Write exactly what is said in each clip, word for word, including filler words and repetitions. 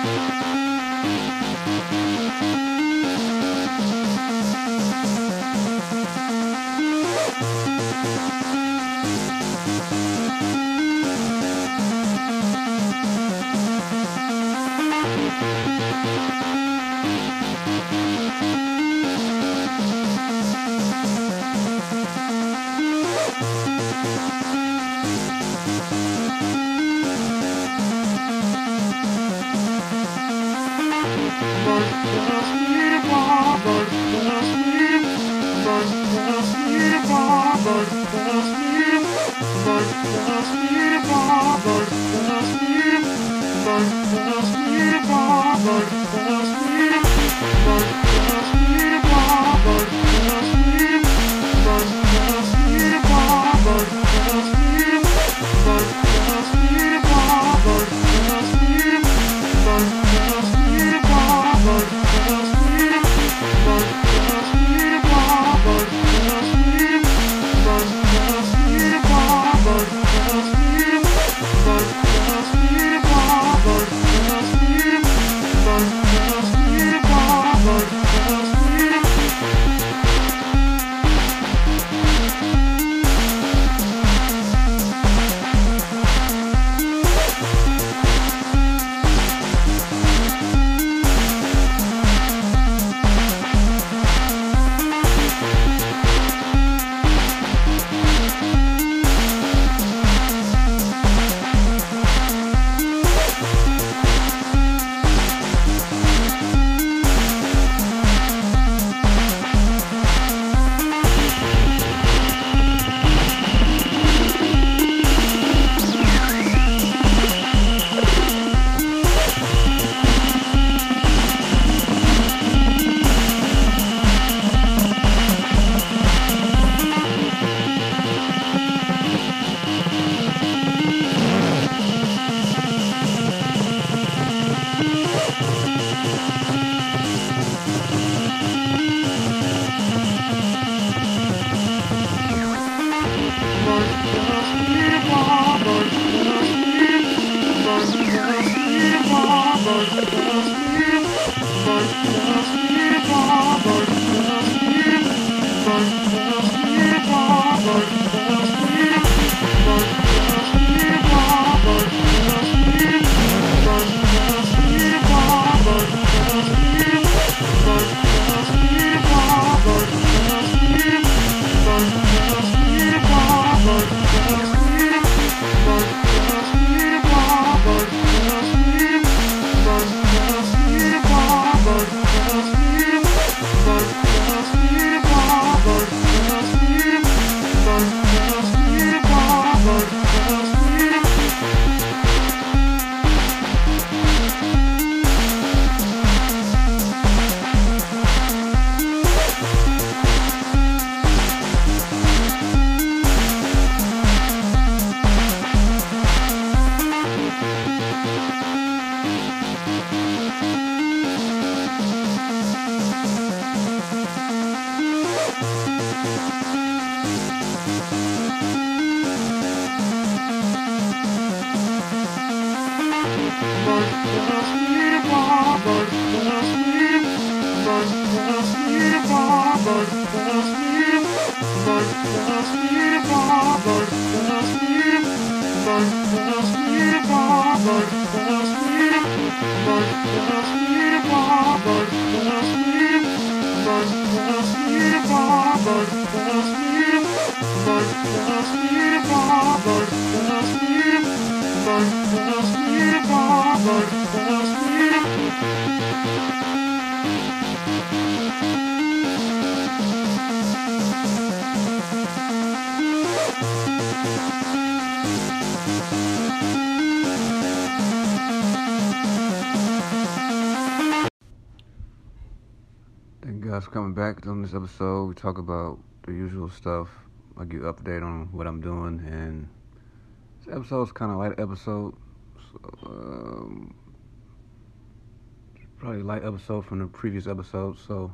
Thank you guys for coming back on this episode. We talk about the usual stuff. I give you an update on what I'm doing, and this episode's kind of light episode. So, um, probably a light episode from the previous episode. So,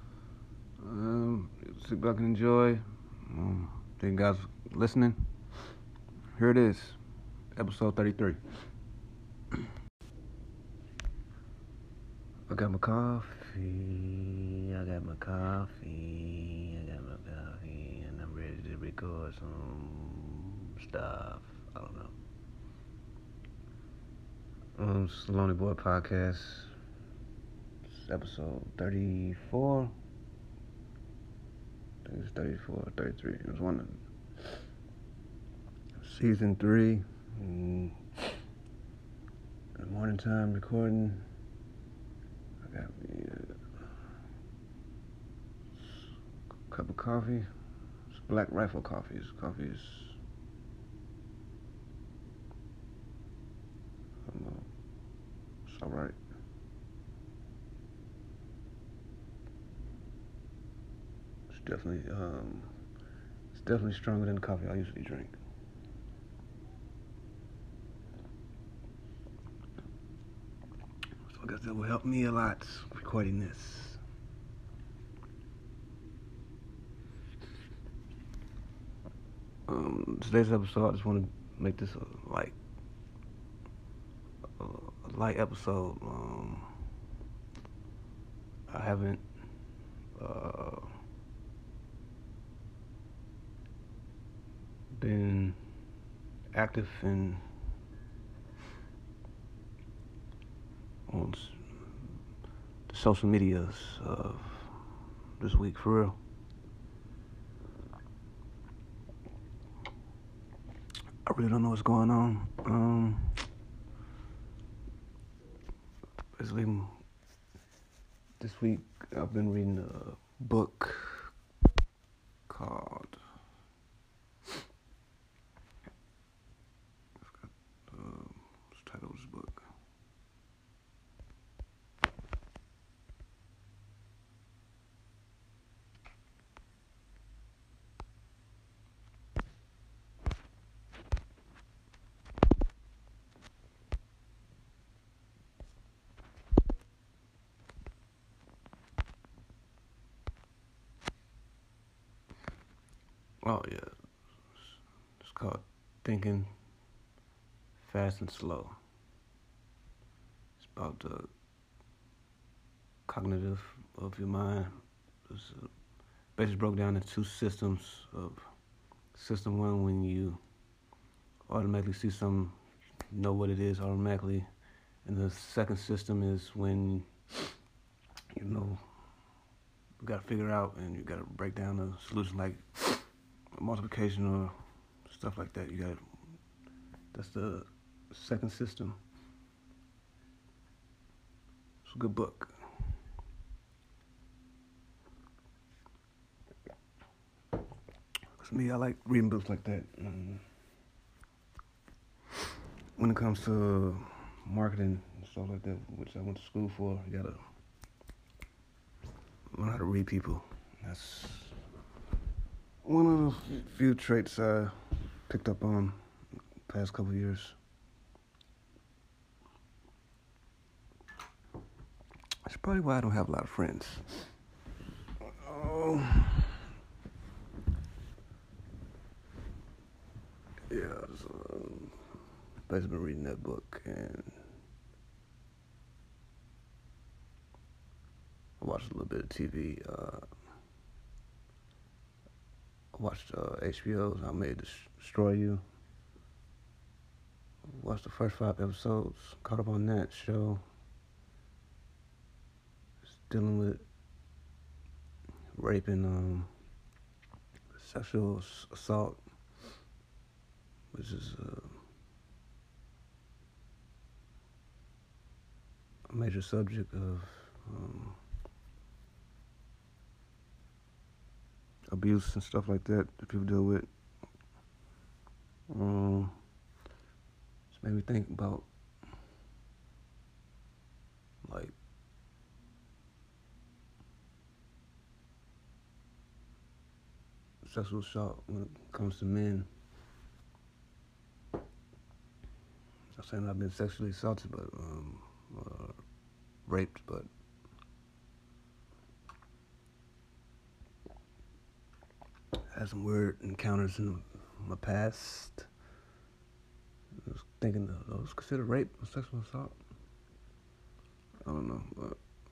um, sit back and enjoy. Um, thank you guys for listening. Here it is, episode thirty-three. I got my coffee, I got my coffee, I got my coffee, and I'm ready to record some stuff. I don't know. Um, it's the Lonely Boy Podcast. It's episode thirty-four. I think it's thirty-four, thirty-three. It was one of them. Season three. Mm, the morning time recording. I got me a cup of coffee. It's Black Rifle coffee. It's coffee is, I don't know, it's alright. It's definitely, um, it's definitely stronger than the coffee I usually drink. So I guess that will help me a lot recording this. Um, today's episode, I just want to make this a light, a, a light episode. Um, I haven't, uh, been active in on the social medias of this week for real. I really don't know what's going on. Um, basically, this week I've been reading a book called uh, what's the title of this book? Oh yeah, it's called Thinking Fast and Slow. It's about the cognitive of your mind. It's uh, basically broke down into two systems. Of system one, when you automatically see something, know what it is automatically, and the second system is when you know you got to figure out and you got to break down the solution, like multiplication or stuff like that. You got that's the second system. It's a good book. Cause me, I like reading books like that. Um, when it comes to marketing and stuff like that, which I went to school for, you gotta learn how to read people. That's one of the few traits I picked up on the past couple of years. That's probably why I don't have a lot of friends. Oh, yeah. So, um, basically been reading that book, and I watched a little bit of T V. Uh, I watched uh, H B O's I May Destroy You. Watched the first five episodes. Caught up on that show. It's dealing with rape and um, sexual assault, which is uh, a major subject of um, abuse and stuff like that that people deal with. Um, just made me think about like sexual assault when it comes to men. I'm saying I've been sexually assaulted, but um, uh, raped, but had some weird encounters in my past. I was thinking that those considered rape or sexual assault. I don't know, but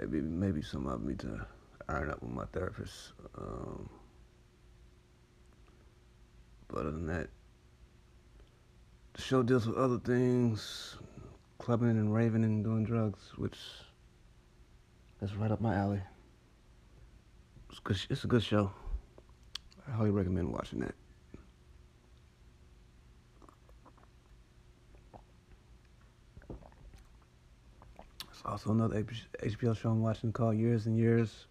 maybe maybe some of me to iron up with my therapist. Um, but other than that, the show deals with other things, clubbing and raving and doing drugs, which that's right up my alley. It's good. It's a good show. I highly recommend watching that. There's also another H B O show I'm watching called Years and Years.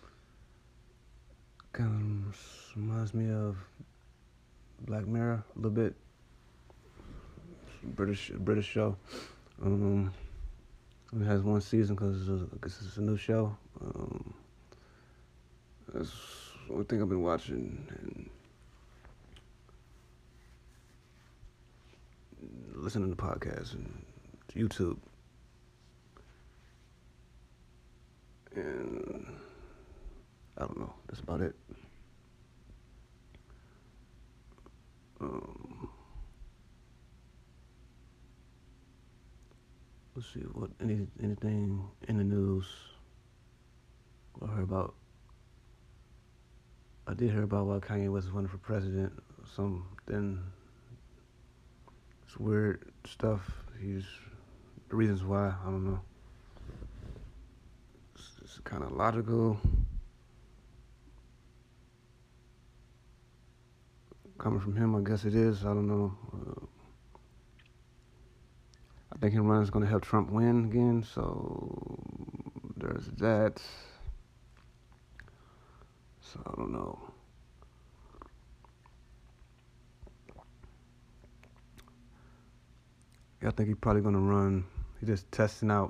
Kind of reminds me of Black Mirror a little bit. British British show. Um, it has one season because it's, it's a new show. Um, that's one thing I've been watching and listening to podcasts and YouTube. And I don't know. That's about it. Um, let's see what any anything in the news I heard about. I did hear about why Kanye West is running for president. Something, it's weird stuff. He's the reasons why I don't know. It's, it's kind of logical. Coming from him, I guess it is. I don't know. Uh, I think him running is going to help Trump win again. So there's that. So I don't know. I think he's probably going to run. He's just testing out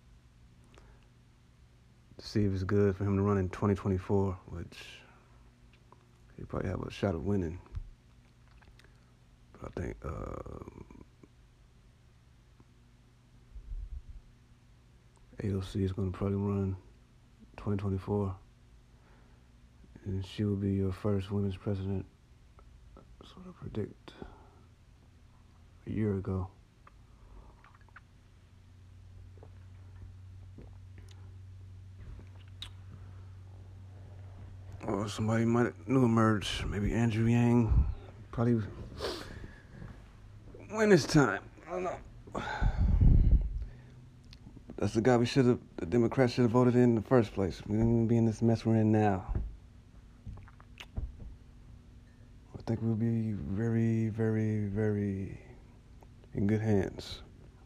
to see if it's good for him to run in twenty twenty-four, which he probably have a shot of winning. But I think uh, A O C is going to probably run twenty twenty-four. And she will be your first women's president, sort of predict a year ago. Or somebody might new emerge, maybe Andrew Yang, probably when it's time. I don't know. That's the guy we should have, the Democrats should have voted in in the first place. We wouldn't be in this mess we're in now. I think we'll be very, very, very in good hands.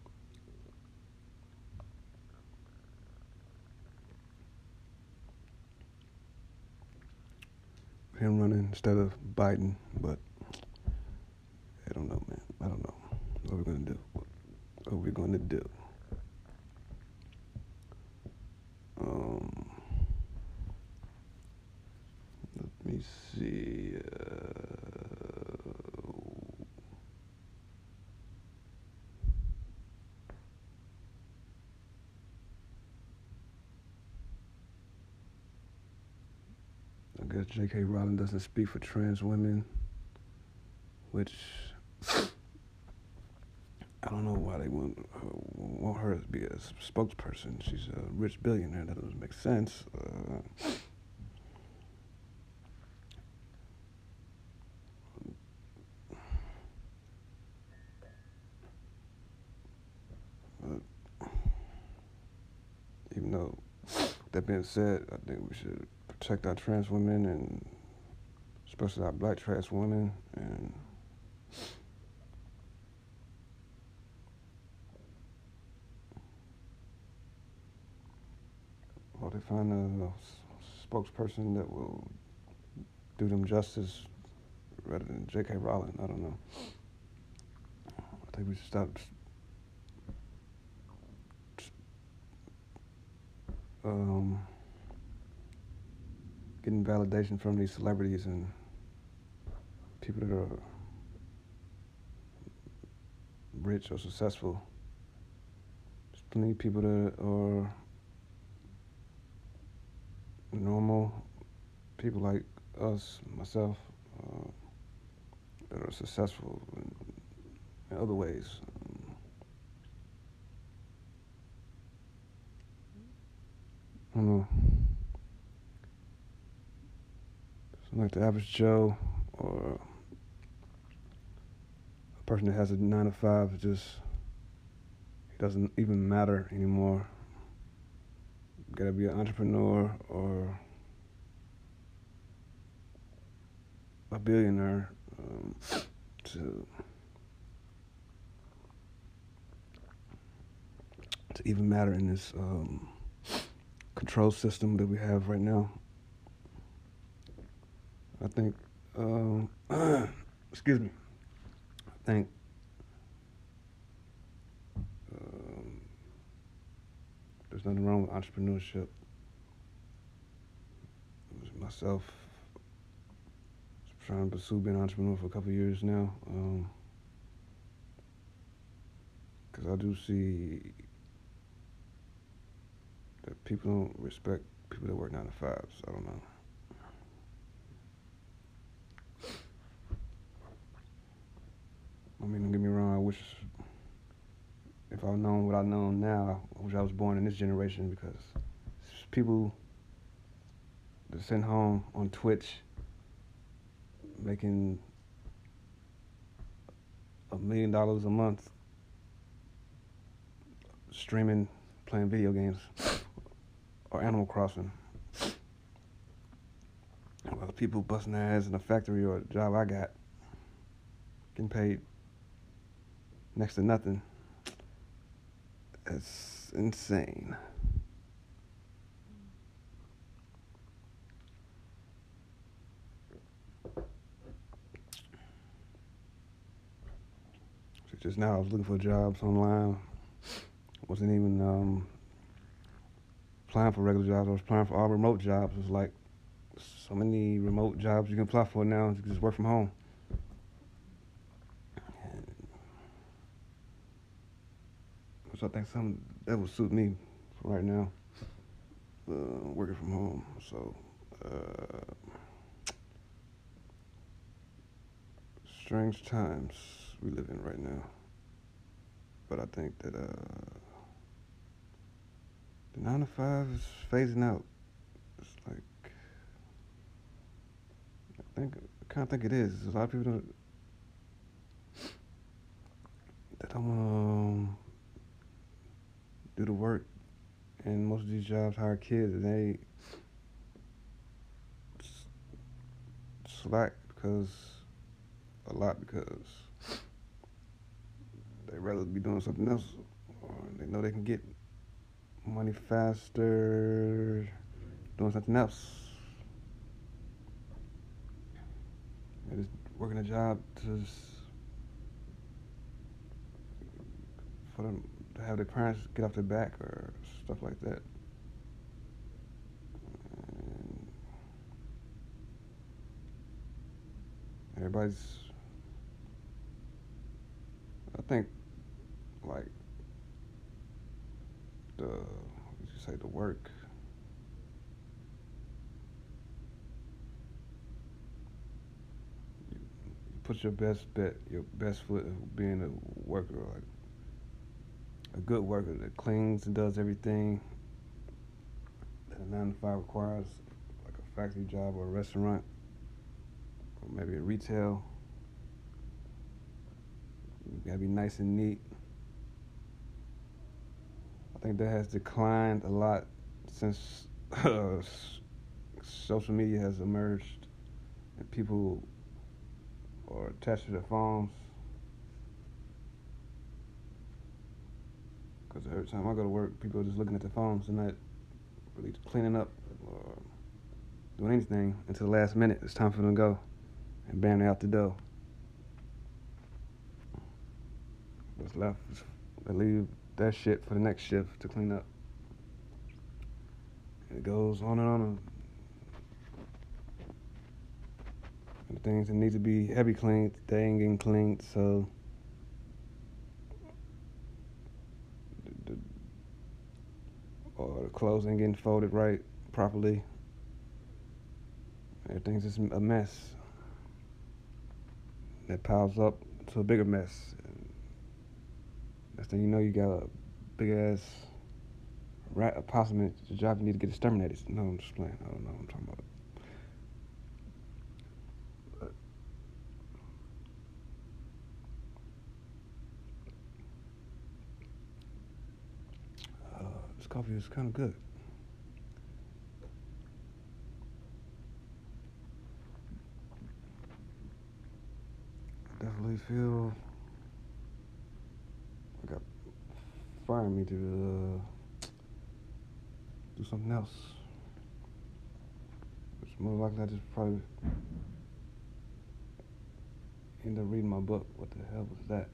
Him running instead of Biden, but I don't know, man. I don't know what we're gonna do. What are we gonna do? Um, let me see. Uh, I guess J K. Rowling doesn't speak for trans women, which I don't know why they want, uh, want her to be a spokesperson. She's a rich billionaire. That doesn't make sense. Uh, but even though, that being said, I think we should protect our trans women and especially our black trans women and or they find a, a spokesperson that will do them justice rather than J K. Rowling. I don't know. I think we should stop um, getting validation from these celebrities and people that are rich or successful. There's plenty of people that are normal people like us, myself, uh, that are successful in, in other ways. Um, don't know. So like the average Joe or a person that has a nine to five, it just it doesn't even matter anymore. You gotta be an entrepreneur or a billionaire um, to to even matter in this um, control system that we have right now. I think, um, excuse me, I think um, there's nothing wrong with entrepreneurship. Myself, trying to pursue being an entrepreneur for a couple of years now, because um, I do see that people don't respect people that work nine to fives. I don't know. I mean, don't get me wrong. I wish if I'd known what I know now, I wish I was born in this generation, because people that sitting home on Twitch making a million dollars a month streaming, playing video games or Animal Crossing. While people busting their ass in a factory or a job I got, getting paid next to nothing. It's insane. Just now I was looking for jobs online. Wasn't even um, applying for regular jobs. I was applying for all remote jobs. It was like so many remote jobs you can apply for now. You can just work from home. So I think some that would suit me for right now, uh, working from home. So uh, strange times we live in right now. But I think that uh, the nine to five is phasing out. It's like I think I kind of think it is. A lot of people don't that don't want to do the work, and most of these jobs hire kids, and they slack because a lot because they'd rather be doing something else, or they know they can get money faster doing something else. They're just working a job to just, for them to have their parents get off their back or stuff like that. And everybody's, I think, like the, what you say, the work. You, you put your best bet, your best foot of being a worker, like a good worker that cleans and does everything that a nine to five requires, like a factory job or a restaurant, or maybe a retail. You gotta be nice and neat. I think that has declined a lot since uh, social media has emerged and people are attached to their phones. Because every time I go to work, people are just looking at their phones and not really cleaning up or doing anything until the last minute. It's time for them to go, and bam, they're out the door. What's left is they leave that shit for the next shift to clean up. And it goes on and on. And the things that need to be heavy cleaned, they ain't getting cleaned, so the, the, or the clothes ain't getting folded right properly. Everything's just a mess. That piles up to a bigger mess. And next thing you know, you got a big ass rat, a possum is the job you need to get exterminated. No, I'm just playing. I don't know what I'm talking about. But, uh, this coffee is kind of good. I definitely feel like I firing me to uh, do something else. It's more likely I just probably end up reading my book. What the hell was that?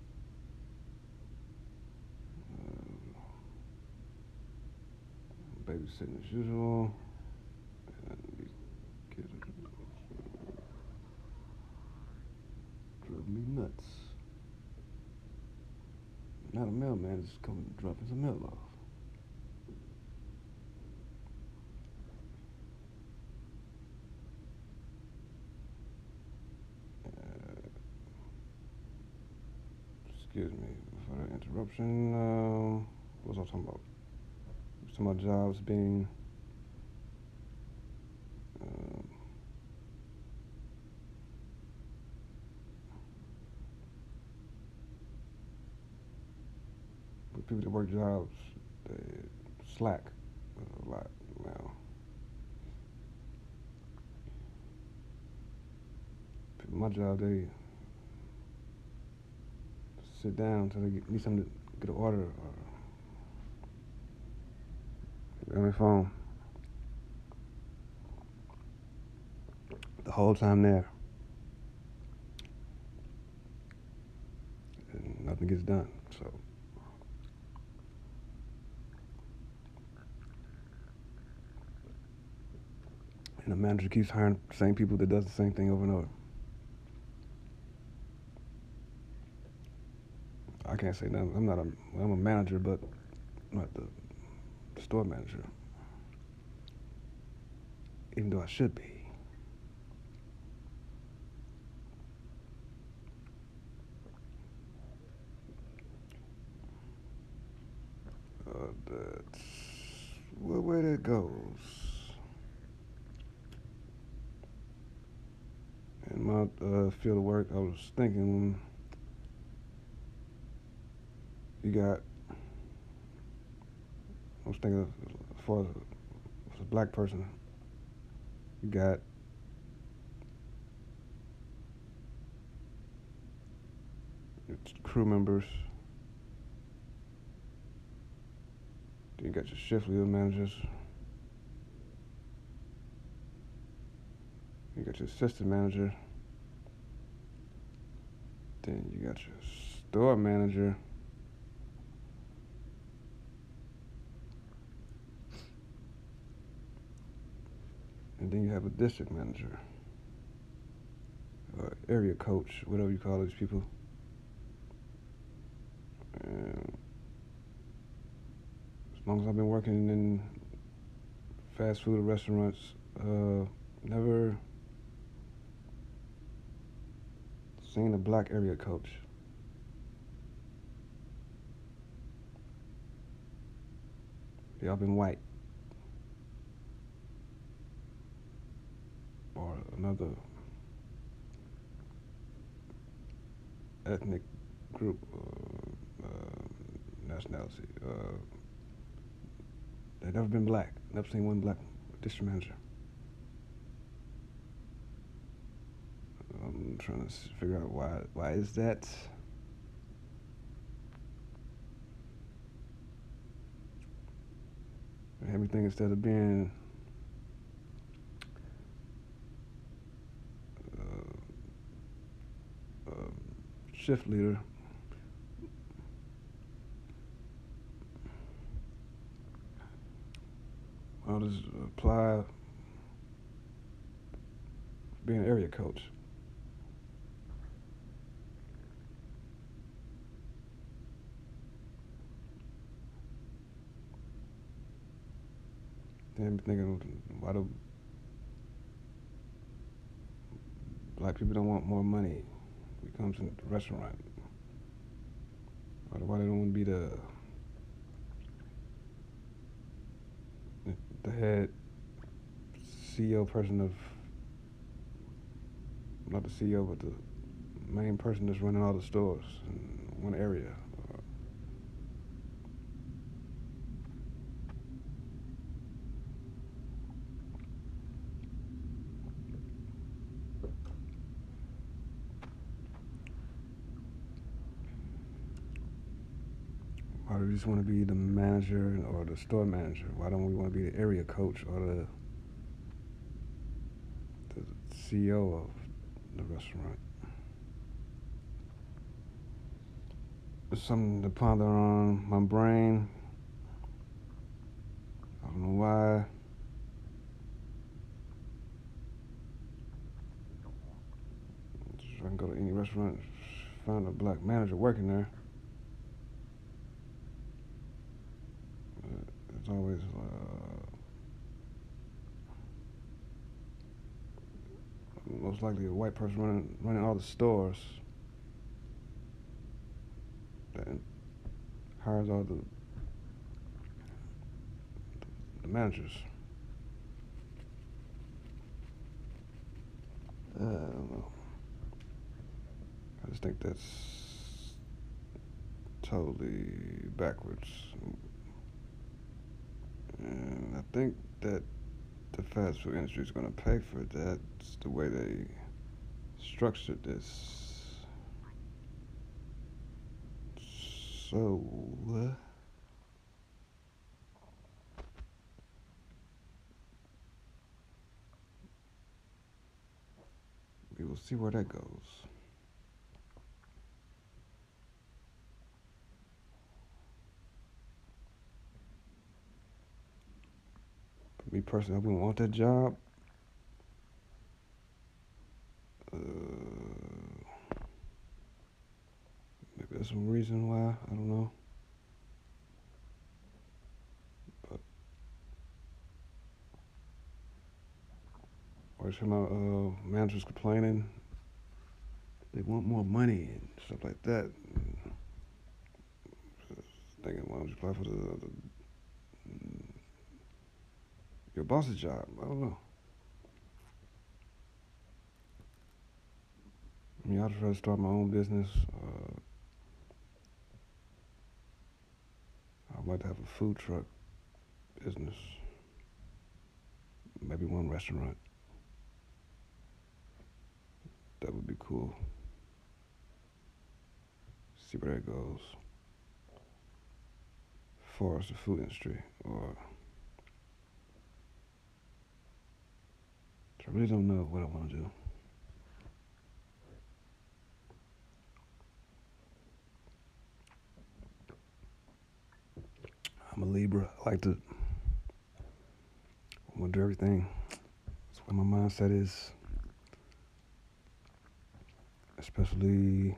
Uh, babysitting as usual. And these kids drove me nuts. Not a mailman, just coming dropping some mail off. Uh, excuse me for the interruption. Um, what was I talking about? I was talking about jobs being um, with people that work jobs, they slack a lot now. People at my job, they sit down until they get, need something to get an order or get on their phone. The whole time there, and nothing gets done. So, and the manager keeps hiring the same people that does the same thing over and over. I can't say nothing. I'm not a. I'm a manager, but I'm not the store manager. Even though I should be. Uh, that's what way that goes. In my uh, field of work, I was thinking you got. I was thinking of, as far as a, as a black person, you got crew members. Then you got your shift leader managers. You got your assistant manager. Then you got your store manager. And then you have a district manager. Or area coach, whatever you call these people. And as long as I've been working in fast food restaurants, uh, never seen a black area coach. They all been white. Or another ethnic group, uh, uh, nationality. Uh, they've never been black. Never seen one black district manager. I'm trying to figure out why. Why is that? Everything instead of being uh, uh, shift leader, I'll just apply being an area coach. Then I'm thinking, why do black people don't want more money when it comes to the restaurant? Why, why they don't want to be the head C E O person of, not the C E O, but the main person that's running all the stores in one area. Why do we just want to be the manager or the store manager? Why don't we want to be the area coach or the the C E O of the restaurant? It's something to ponder on. My brain, I don't know why. If I can go to any restaurant, find a black manager working there. It's always uh, most likely a white person running running all the stores that hires all the the managers. Uh, I don't know. I just think that's totally backwards. And I think that the fast food industry is going to pay for that. It's the way they structured this. So, uh, we will see where that goes. For me personally, I wouldn't want that job. Uh, maybe there's some reason why, I don't know. But I always hear my uh, managers complaining. They want more money and stuff like that. Thinking, why don't you apply for the, the your boss's job? I don't know. I mean, I'd rather start my own business. Uh, I'd like to have a food truck business, maybe one restaurant. That would be cool. See where that goes. As far as the food industry, or I really don't know what I want to do. I'm a Libra. I like to I want to do everything. That's where my mindset is. Especially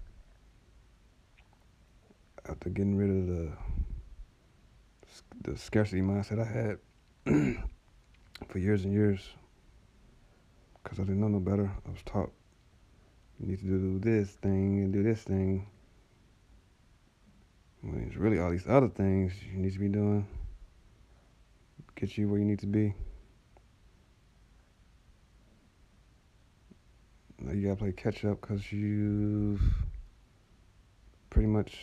after getting rid of the the scarcity mindset I had for years and years, because I didn't know no better. I was taught you need to do this thing and do this thing, when it's really all these other things you need to be doing to get you where you need to be. Now you gotta play catch up because you've pretty much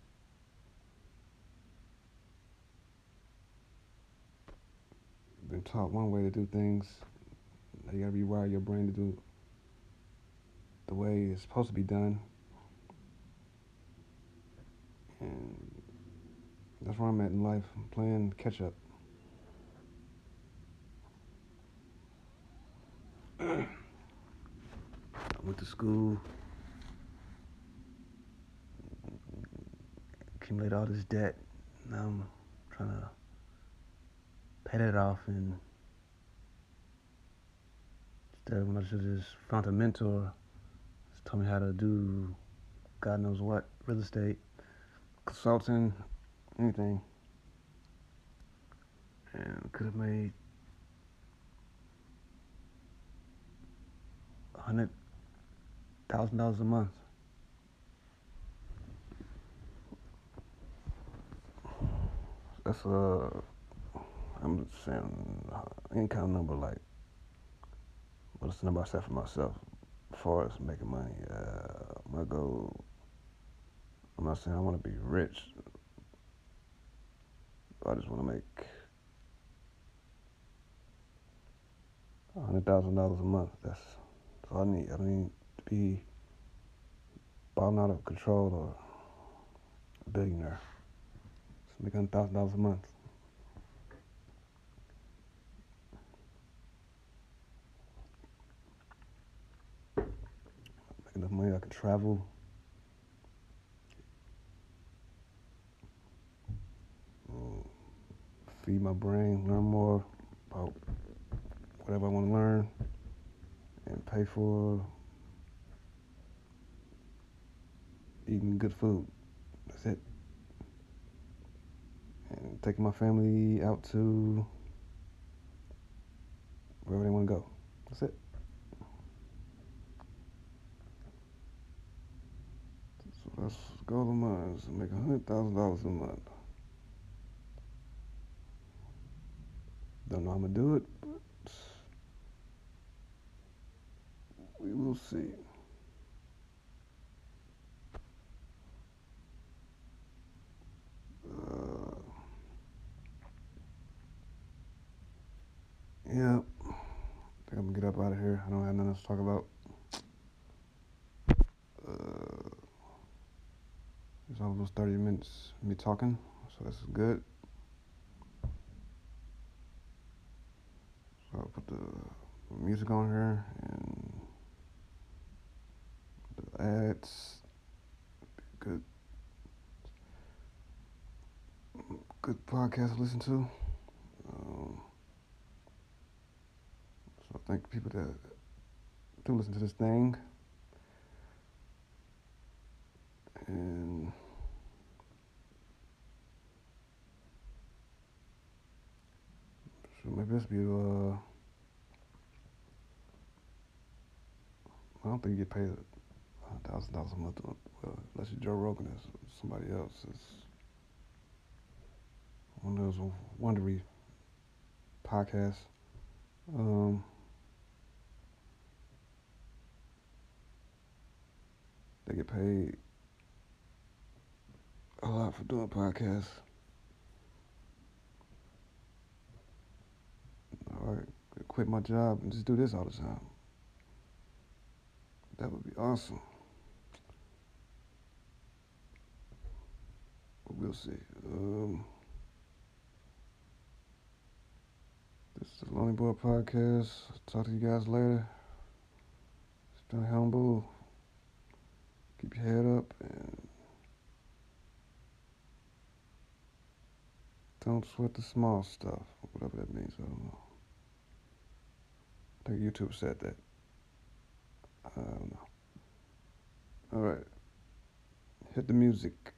been taught one way to do things. Now you gotta rewire your brain to do the way it's supposed to be done. And that's where I'm at in life. I'm playing catch up. I went to school, accumulated all this debt. Now I'm trying to pay that off, and instead when I should have just found a mentor, just told me how to do God knows what, real estate, consulting, anything, and could have made a hundred thousand dollars a month. That's uh I'm just saying uh, any kind of number, like, what's the number I set for myself as far as making money? Uh, my goal, I'm not saying I want to be rich. I just want to make one hundred thousand dollars a month. That's, that's all I need. I don't need to be balling out of control or a billionaire. Just make one hundred thousand dollars a month. Make enough money I can travel. Um, feed my brain, learn more about whatever I want to learn, and pay for eating good food. That's it. And taking my family out to wherever they want to go. That's it. So that's the goal of mine, is to make one hundred thousand dollars a month. Don't know how I'm going to do it, but we will see. Uh, yeah, I think I'm going to get up out of here. I don't have nothing else to talk about. Uh, it's almost thirty minutes of me talking, so that's good. So I'll put the music on here and the ads. Good, good podcast to listen to. Um, so I thank people that do listen to this thing. And so maybe this be uh I don't think you get paid a thousand dollars a month. Well, unless you're Joe Rogan or somebody else. It's one of those Wondery podcasts. Um, they get paid a lot for doing podcasts. All right, quit my job and just do this all the time. That would be awesome. But we'll see. Um, this is the Lonely Boy Podcast. Talk to you guys later. Stay humble. Keep your head up and don't sweat the small stuff, whatever that means. I don't know. I think YouTube said that. I don't know. All right. Hit the music.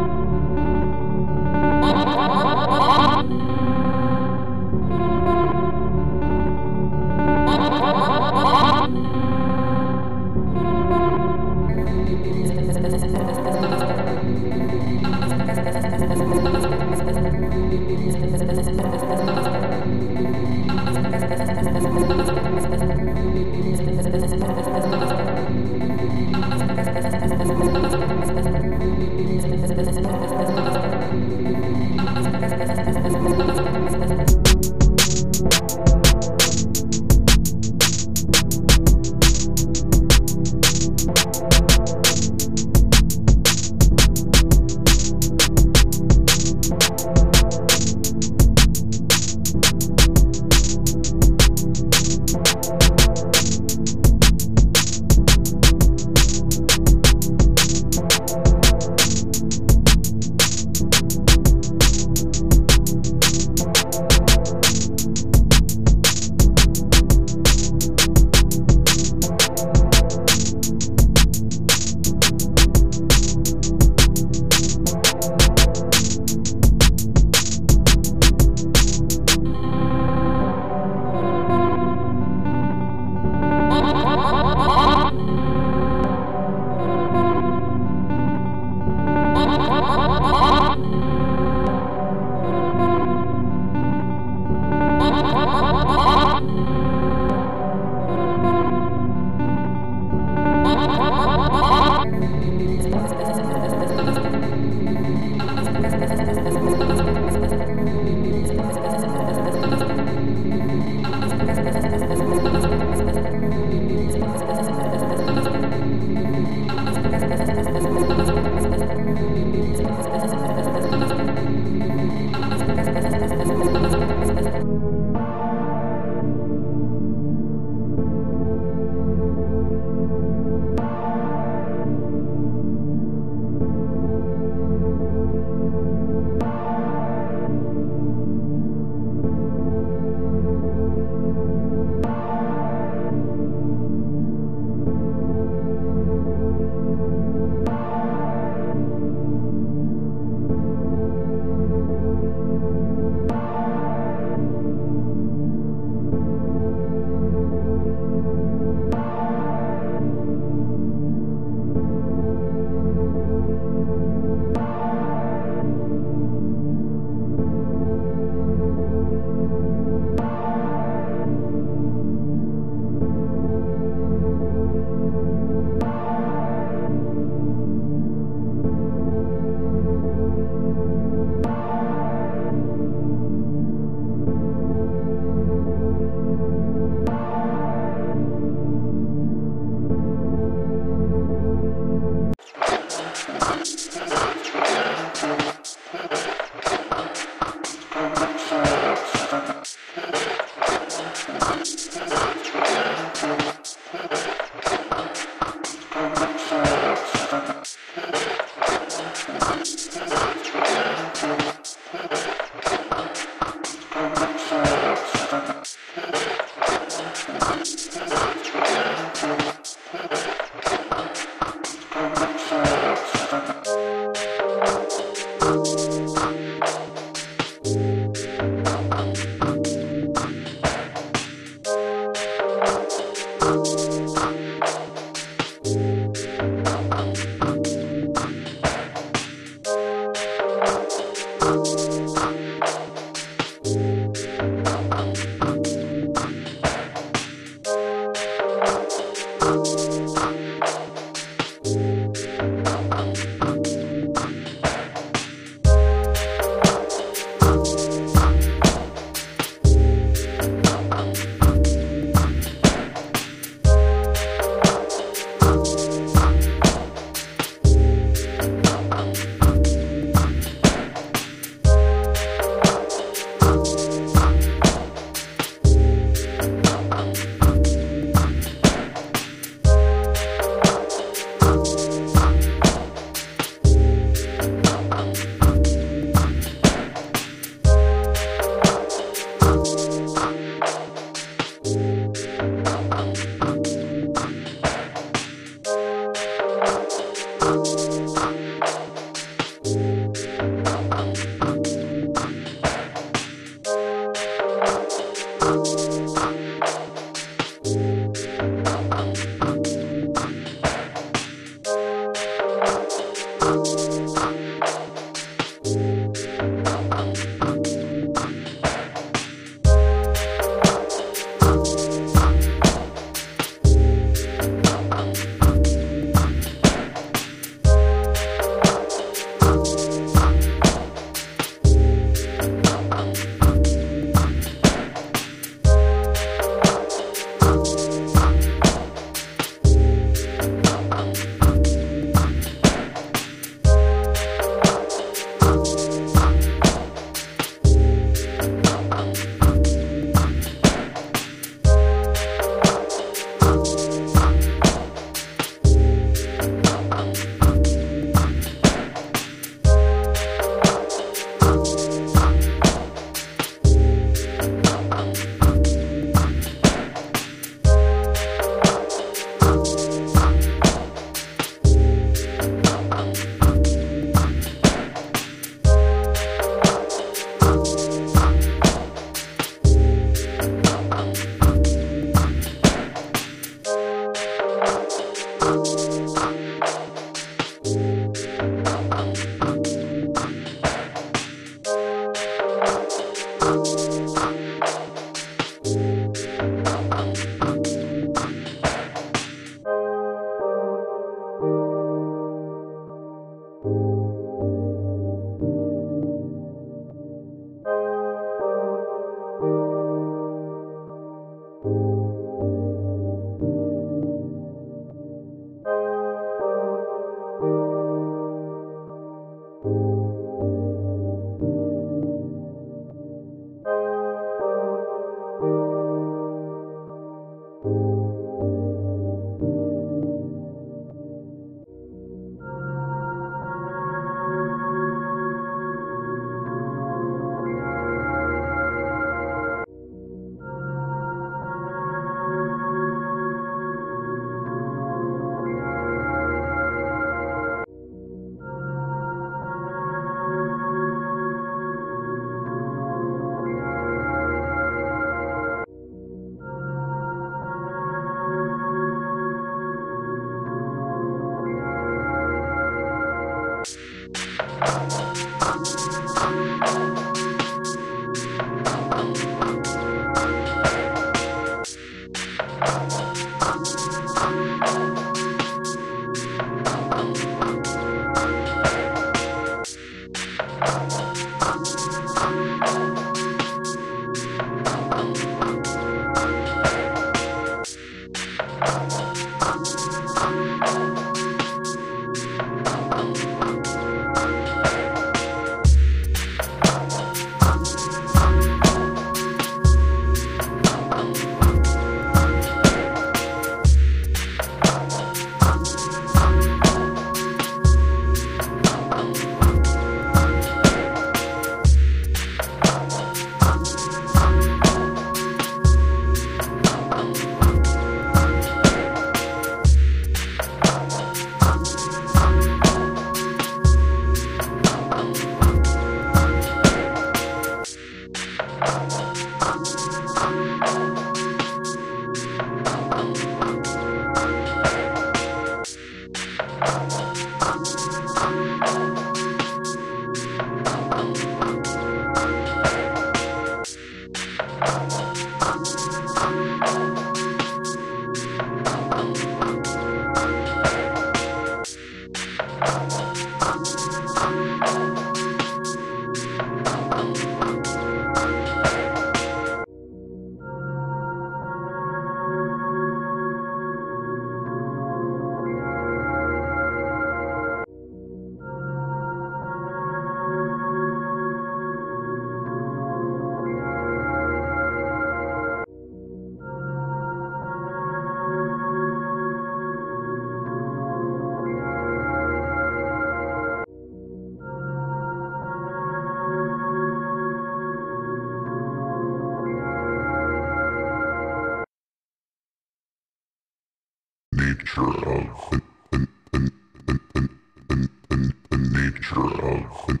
nature of the nature of